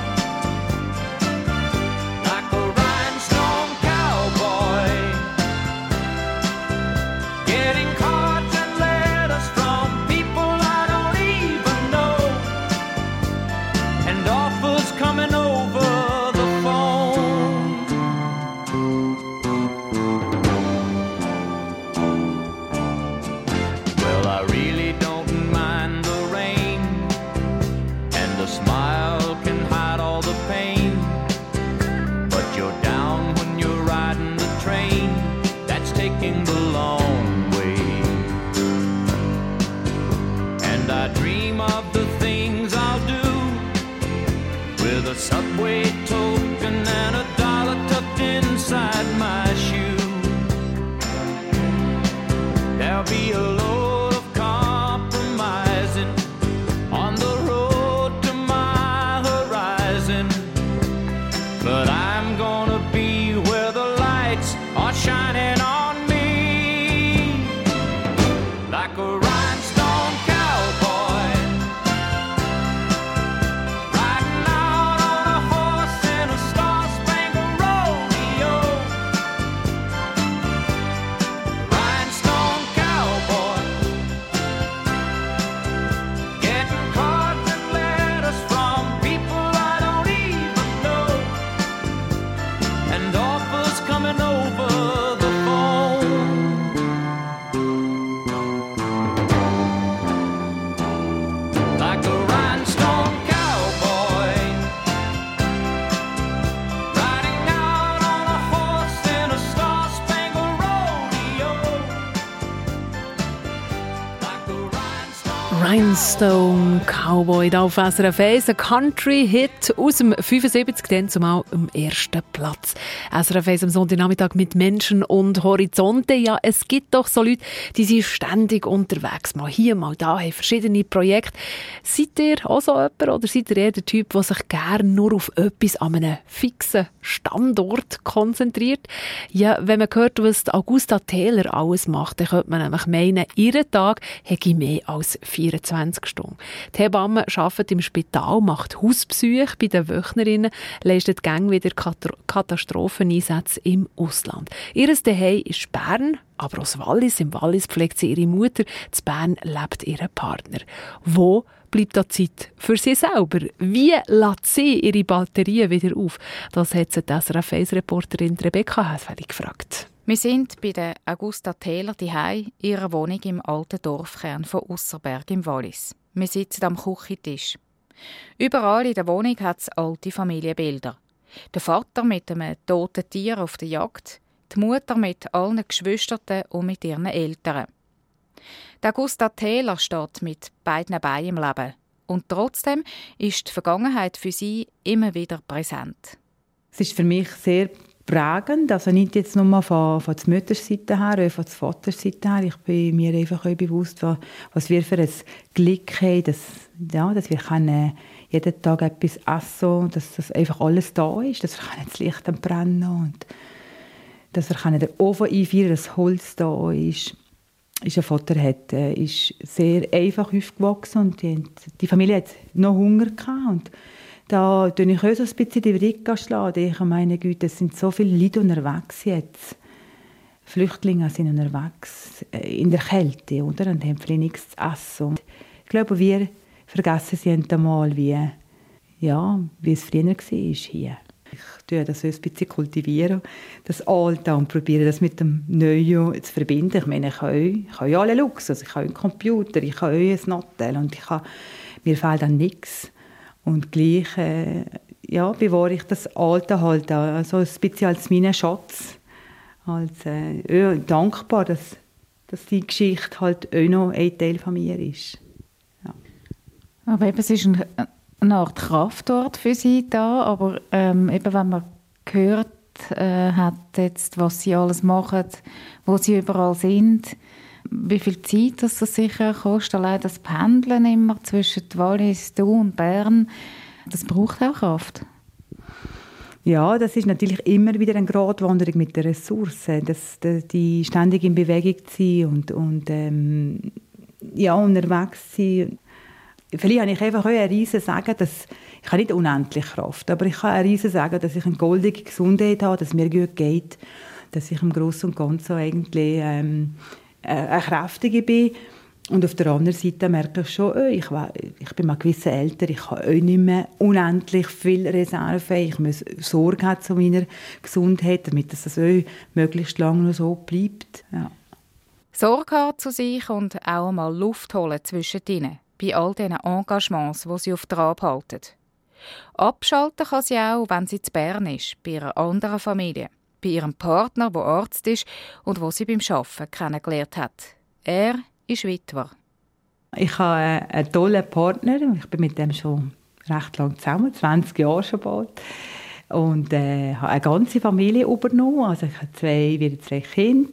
like a rhinestone cowboy, getting cards and letters from people I don't even know, and offers coming over the phone. Well, I really don't mind the rain, and a smile can hide all the pain, but you're down when you're riding the train that's taking the long way. And I dream of the things I'll do with a subway token and a dollar tucked inside my shoe. There'll be a load of compromising on the road to my horizon, but I'm gonna be where the lights are shining on me, like a rhinestone cowboy, riding out on a horse in a star-spangled rodeo, rhinestone cowboy, getting cards and letters from people I don't even know, and offers coming over the phone, like a rhinestone cowboy, riding out on a horse in a star-spangled rodeo, like a rhinestone Rhinestone Cowboy da auf S R F eins, ein Country-Hit aus dem fünfundsiebzig, dann zumal am ersten Platz. S R F eins am Sonntagnachmittag mit Menschen und Horizonte. Ja, es gibt doch so Leute, die sind ständig unterwegs. Mal hier, mal da, haben verschiedene Projekte. Seid ihr auch so jemand oder seid ihr eher der Typ, der sich gerne nur auf etwas an einem fixen Standort konzentriert? Ja, wenn man hört, was Augusta Taylor alles macht, dann könnte man nämlich meinen, ihren Tag hätte mehr als vierundzwanzig Stunden. Die Hebamme arbeitet im Spital, macht Hausbesuche bei den Wöchnerinnen, leistet gang wieder Kat- Katastropheneinsätze im Ausland. Ihr Zuhause ist Bern, aber aus Wallis. Im Wallis pflegt sie ihre Mutter, in Bern lebt ihr Partner. Wo bleibt da Zeit für sie selber? Wie lädt sie ihre Batterien wieder auf? Das hat sie die S R F eins-Reporterin Rebecca Häsfeli gefragt. Wir sind bei der Augusta Taylor daheim, ihrer Wohnung im alten Dorfkern von Usserberg im Wallis. Wir sitzen am Küchentisch. Überall in der Wohnung hat es alte Familienbilder. Der Vater mit einem toten Tier auf der Jagd, die Mutter mit allen Geschwistern und mit ihren Eltern. Die Augusta Taylor steht mit beiden Beinen im Leben. Und trotzdem ist die Vergangenheit für sie immer wieder präsent. Es ist für mich sehr prägend, also nicht jetzt nur von, von der Mütterseite her oder von der Vaterseite her. Ich bin mir einfach auch bewusst, was, was wir für ein Glück haben, dass, ja, dass wir können jeden Tag etwas essen, dass das einfach alles da ist, dass wir das Licht brennen können und dass wir den Ofen einfeuern, dass das Holz da ist. Unser Vater hat, äh, ist sehr einfach aufgewachsen und die, die Familie hat noch Hunger gehabt. Und da schlage ich auch so ein bisschen die Rücke schlagen. Ich meine, Güte, es sind so viele Leute unterwegs jetzt. Flüchtlinge sind unterwegs in der Kälte, oder? Und haben vielleicht nichts zu essen. Und ich glaube, wir vergessen sie einmal, wie, ja, wie es früher war hier. Ich tue das ein bisschen kultivieren, das Alte, und probiere das mit dem Neuen zu verbinden. Ich meine, ich habe, ich habe ja alle Luxus, ich habe einen Computer, ich habe ein Nattel und ich habe, mir fehlt dann nichts. Und gleich äh, ja, bewahre ich das Alte halt auch, so ein bisschen als meinen Schatz. Als, äh, ja, dankbar, dass, dass die Geschichte halt auch noch ein Teil von mir ist. Ja. Aber eben, es ist ein, eine Art Kraftort für Sie da, aber ähm, eben, wenn man gehört äh, hat, jetzt, was Sie alles machen, wo Sie überall sind, wie viel Zeit das sicher kostet, allein das Pendeln immer zwischen Wallis, Thun und Bern, das braucht auch Kraft. Ja, das ist natürlich immer wieder eine Gratwanderung mit den Ressourcen, das, das, die ständig in Bewegung zu sein und, und ähm, ja, unterwegs zu sein. Vielleicht habe ich einfach auch ein riesen Sagen, dass ich habe nicht unendlich Kraft, aber ich kann ein riesen Sagen, dass ich eine goldige Gesundheit habe, dass es mir gut geht, dass ich im Großen und Ganzen eigentlich ähm, eine Kräftige bin. Und auf der anderen Seite merke ich schon, ich, ich bin mal gewissen älter, ich habe auch nicht mehr unendlich viel Reserve. Ich muss Sorge haben zu meiner Gesundheit, damit das auch möglichst lange noch so bleibt. Ja. Sorge haben zu sich und auch mal Luft holen zwischen ihnen, bei all diesen Engagements, die sie auf Trab halten. Abschalten kann sie auch, wenn sie zu Bern ist, bei ihrer anderen Familie, bei ihrem Partner, der Arzt ist und wo sie beim Arbeiten kennengelernt hat. Er ist Witwer. Ich habe einen tollen Partner. Ich bin mit dem schon recht lange zusammen, zwanzig Jahre schon bald. Und äh, habe eine ganze Familie übernommen. Also ich habe zwei, wieder zwei Kinder.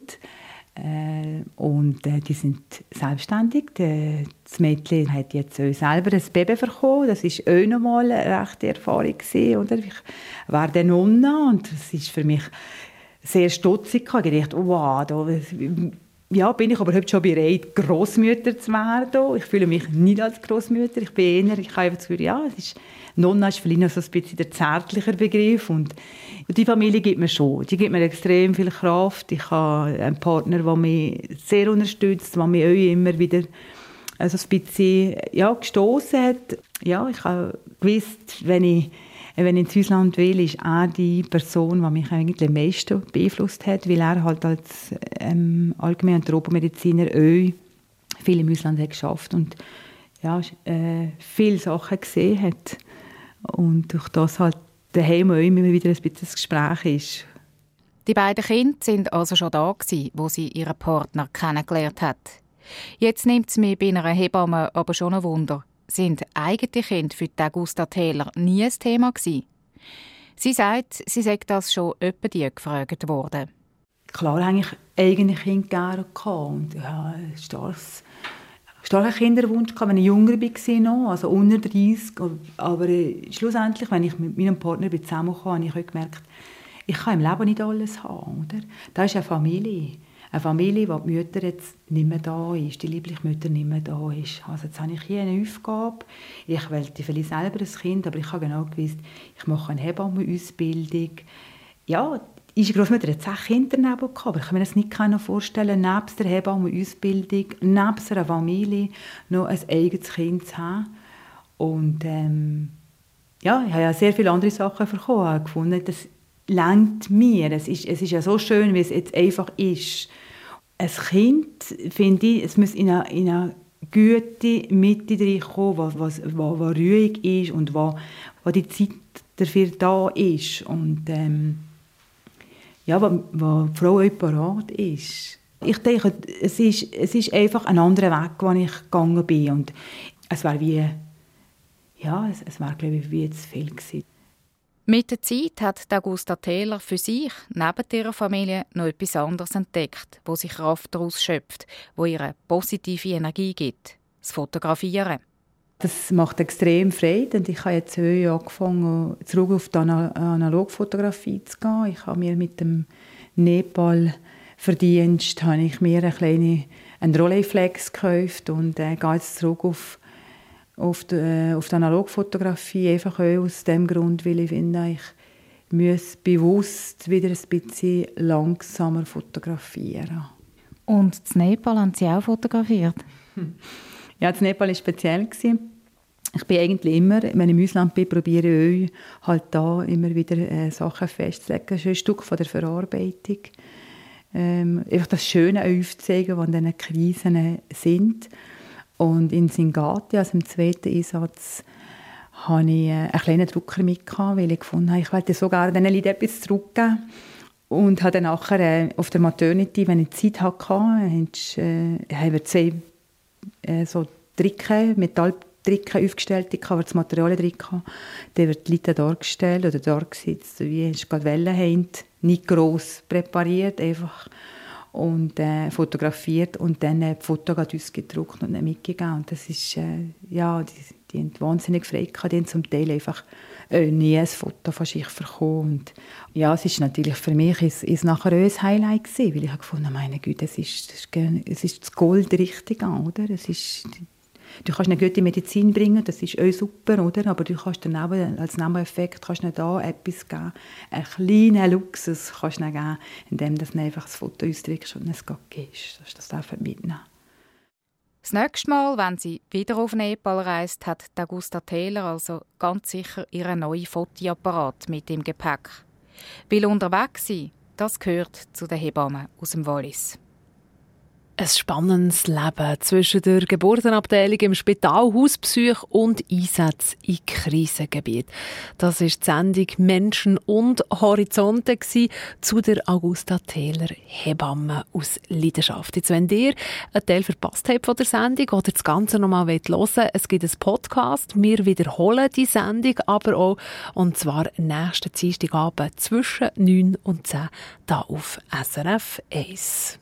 Äh, und äh, die sind selbstständig. Das Mädchen hat jetzt auch selber ein Baby bekommen. Das war auch nochmal eine rechte Erfahrung. Oder? Ich war dann Nonna und das ist für mich sehr stutzig. Ich dachte, oh, wow, da, ja, bin ich aber heute schon bereit, Grossmütter zu werden. Ich fühle mich nicht als Grossmütter. Ich bin eher, ich habe das Gefühl, ja, es ist, Nonna ist vielleicht noch so ein bisschen der zärtliche Begriff. Und die Familie gibt mir schon. Die gibt mir extrem viel Kraft. Ich habe einen Partner, der mich sehr unterstützt, der mich auch immer wieder also ein bisschen ja, gestossen hat. Ja, ich habe gewusst, wenn ich Wenn ich ins Ausland will, ist er die Person, die mich eigentlich am meisten beeinflusst hat, weil er halt als ähm, Allgemein- und Tropenmediziner auch viel im Ausland hat geschafft und ja, äh, viele Sachen gesehen hat. Und durch das halt daheim auch immer wieder ein bisschen das Gespräch ist. Die beiden Kinder sind also schon da gewesen, wo sie ihren Partner kennengelernt hat. Jetzt nimmt es mich bei einer Hebamme aber schon ein Wunder. Sind eigene Kinder für die Augusta Taylor nie ein Thema gewesen? Sie sagt, sie sei das schon öppe die gefragt worden. Klar habe ich eigene Kinder gerne gehabt und ja, ein starkes, starker Kinderwunsch gehabt, wenn ich jünger war, noch, also unter dreißig. Aber äh, schlussendlich, wenn ich mit meinem Partner zusammenkam, habe ich auch gemerkt, ich kann im Leben nicht alles haben. Oder? Das ist eine Familie. Eine Familie, wo die Mutter jetzt nicht mehr da ist, die liebliche Mutter nicht mehr da ist. Also jetzt habe ich hier eine Aufgabe. Ich wollte vielleicht selber ein Kind, aber ich habe genau gewusst, ich mache eine Hebammenausbildung. Ja, unsere Großmutter hat sechs Kinder daneben gehabt, aber ich kann mir das nicht vorstellen, nebst der Hebammenausbildung, nebst einer Familie noch ein eigenes Kind zu haben. Und ähm, ja, ich habe ja sehr viele andere Sachen bekommen. Ich habe gefunden, das lenkt mir. Es ist, es ist ja so schön, wie es jetzt einfach ist. Ein Kind, finde ich, es muss in eine, in eine gute Mitte reinkommen, was, was, was, was ruhig ist und was, was die Zeit dafür da ist. Und ähm, ja, was, was die Frau auch parat ist. Ich denke, es ist, es ist einfach ein anderer Weg, den ich gegangen bin. Und es war wie, ja, es, es war, glaube ich, wie zu viel gewesen. Mit der Zeit hat Augusta Tähler für sich, neben ihrer Familie, noch etwas anderes entdeckt, wo sie Kraft daraus schöpft, wo ihr eine positive Energie gibt: das Fotografieren. Das macht extrem Freude und ich habe jetzt heute angefangen, zurück auf die Analogfotografie zu gehen. Ich habe mir mit dem Nepal-Verdienst habe ich mir eine kleine einen Rolleiflex gekauft und äh, gehe jetzt zurück auf Auf die, äh, auf die Analogfotografie, einfach auch aus dem Grund, weil ich finde, ich muss bewusst wieder ein bisschen langsamer fotografieren. Und das Nepal haben Sie auch fotografiert? Ja, das Nepal war speziell. Ich bin eigentlich immer, wenn ich im Ausland bin, probiere ich halt da immer wieder äh, Sachen festzulegen. Das ist ein Stück von der Verarbeitung. Ähm, einfach das Schöne aufzuzeigen, was in diesen Krisen sind. Und in Singati, also im zweiten Einsatz, hatte ich einen kleinen Drucker mitgehabt, weil ich gefunden habe, ich wollte so gerne diesen Leuten etwas zurückgeben. Und habe dann nachher äh, auf der Maternity, wenn ich Zeit hatte, haben wir zwei äh, so Tricke, Metalltricke aufgestellt, die das Material drin hatte. Dann wird die Leute dargestellt oder dargesetzt, wie es gerade Wellen haben, nicht gross präpariert, einfach und äh, fotografiert und dann äh, die Fotos uns gedruckt und dann mitgegeben. Und das ist, äh, ja, die, die haben wahnsinnig Freude gehabt. Die haben zum Teil einfach äh, nie ein Foto von sich bekommen. Und ja, es ist natürlich für mich ist, ist nachher auch ein Highlight gewesen, weil ich habe gefunden, meine Güte, es ist, das, ist, es ist das Gold richtig an, oder? Es ist, du kannst eine gute Medizin bringen, das ist auch super, oder? Aber du kannst daneben, als Nebeneffekt kannst du da etwas geben, einen kleinen Luxus kannst du geben, indem du einfach das Foto ausdrückst und es gibst. Das ist das mitnehmen. Das nächste Mal, wenn sie wieder auf Nepal reist, hat Augusta Tähler also ganz sicher ihren neuen Fotoapparat mit im Gepäck. Weil unterwegs sein, das gehört zu den Hebammen aus dem Wallis. Ein spannendes Leben zwischen der Geburtenabteilung im Spital, Hausbesuch und Einsätze in Krisengebiet. Das war die Sendung «Menschen und Horizonte» zu der Augusta Tähler Hebamme aus Leidenschaft. Jetzt, wenn ihr einen Teil verpasst habt von der Sendung oder das Ganze noch mal hören wollt, es gibt einen Podcast. Wir wiederholen die Sendung aber auch, und zwar nächsten Dienstagabend zwischen neun und zehn hier auf S R F eins.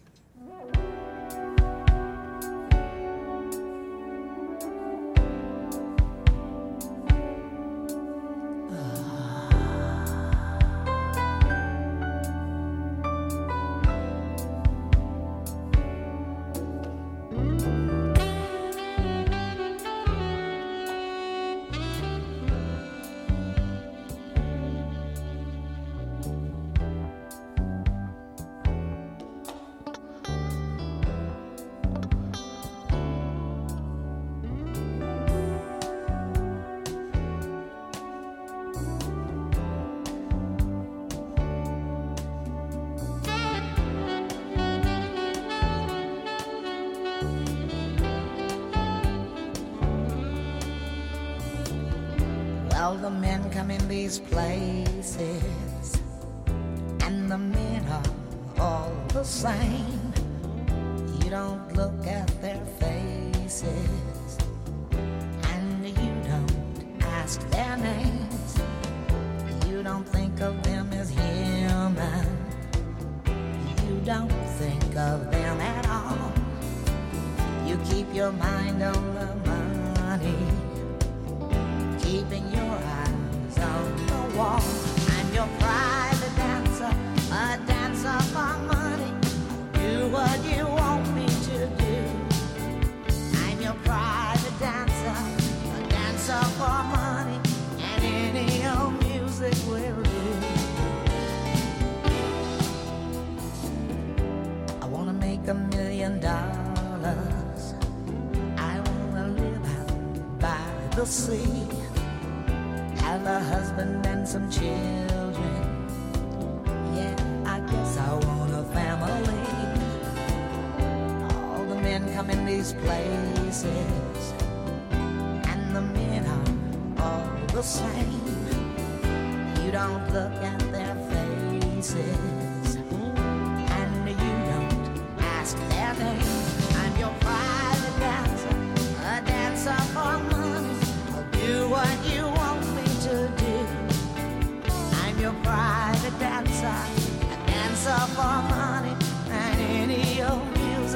Well, the men come in these places, and the men are all the same. You don't look at their faces, and you don't ask their names. You don't think of them as human. You don't think of them at all. You keep your mind on the money, keeping your eyes on the wall. I'm your private dancer, a dancer for money. Do what you want me to do. I'm your private dancer, a dancer for money, and any old music will do. I wanna make a million dollars. I wanna live out by the sea, have a husband and some children. Yeah, I guess I want a family. All the men come in these places, and the men are all the same. You don't look at their faces, and you don't ask their name. I'm your private dancer, a dancer for money. I'll do what you want me to do.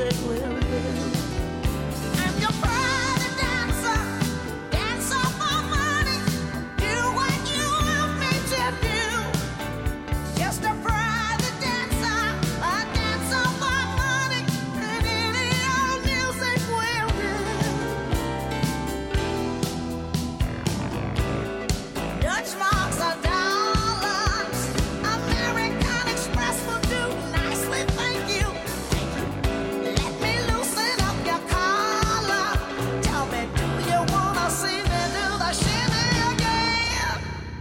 music will do. I'm your private dancer, dancer for money. Do what you want me to do. Just a private dancer, a dancer for money, and any old music will do. Dutch marks are dollars, American Express will do nicely, thank you. Let me loosen up your collar. Tell me, do you wanna see me do the shimmy again?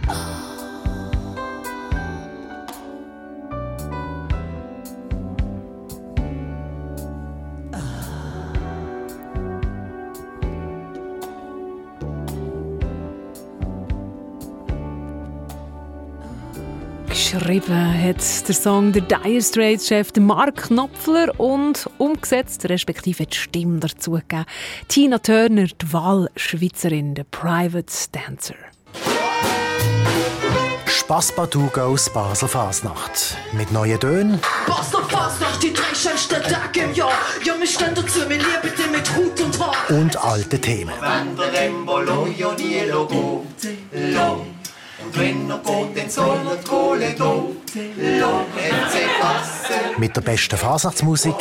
Geschrieben hat der Song der Dire Straits-Chef Mark Knopfler und umgesetzt, respektive die Stimme dazu gegeben, Tina Turner, die Wahlschweizerin, der Private Dancer. Spasspartout aus Basel Fasnacht. Mit neuen Tönen Basler Fasnacht, die drei schönsten Tage im Jahr. Ja, wir stehen dazu, wir lieben dich mit Hut und Haar. und alten Themen. Wenn der Embolo ja nie lo lo. Und wenn er geht, dann soll er die Kohle do. Lo, F C Basel. Mit der besten Fasnachtsmusik.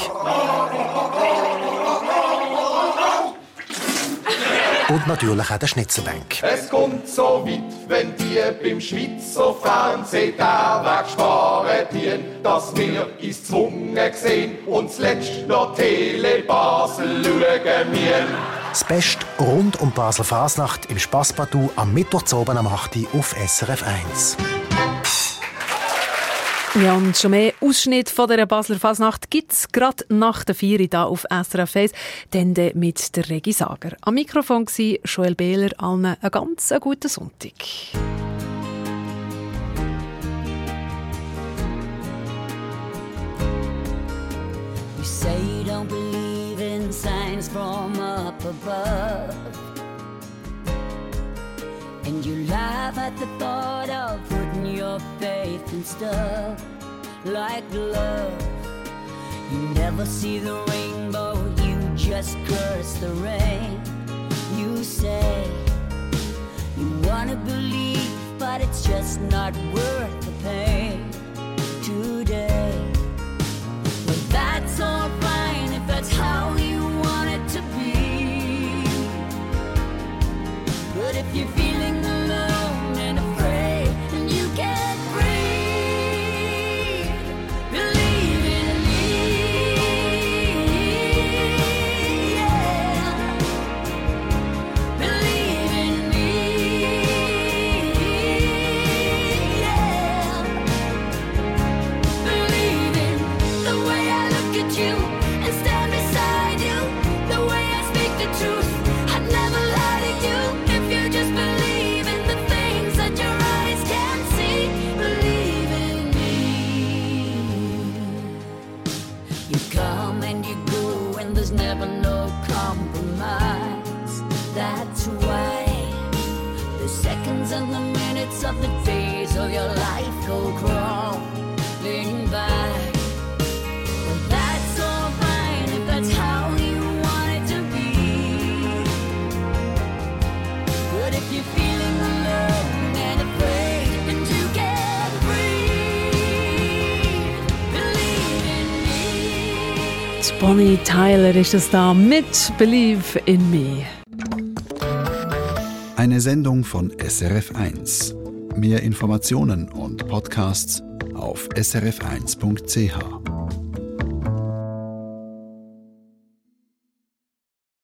Und natürlich auch der Schnitzelbank. Es kommt so weit, wenn die beim Schweizer Fernsehen den Weg sparen tun, dass wir uns gezwungen sehen und zuletzt noch Tele Basel schauen müssen. Das Beste rund um Basel Fasnacht im Spasspartout am Mittwoch oben am acht Uhr auf S R F eins. Ja, und schon mehr Ausschnitt von dieser Basler Fasnacht gibt es gerade nach der vier Uhr hier auf S R F eins, dann mit der Regi Sager. Am Mikrofon war Joel Behler. Allen einen ganz guten Sonntag. You say you don't believe in signs from up above, and you laugh at the thought of putting your faith in stuff like love. You never see the rainbow, you just curse the rain. You say you wanna believe, but it's just not worth the pain today. Well, that's all fine if that's how you want it to be. But if you're feeling alone and afraid and you can't breathe, believe in me, yeah. Believe in me, yeah. Believe in the way I look at you and stand beside you, the way I speak the truth. I'd never lie to you if you just believe in the things that your eyes can't see. Believe in me. You come and you go and there's never no compromise. That's why the seconds and the minutes of the days of your life go crawling by. Well, that's all fine if that's how you want it to be. But if you're feeling alone and afraid and you can't breathe, believe in me. Bonnie Tyler ist es da mit Believe in Me. Eine Sendung von S R F eins. Mehr Informationen und Podcasts auf s r f eins punkt c h.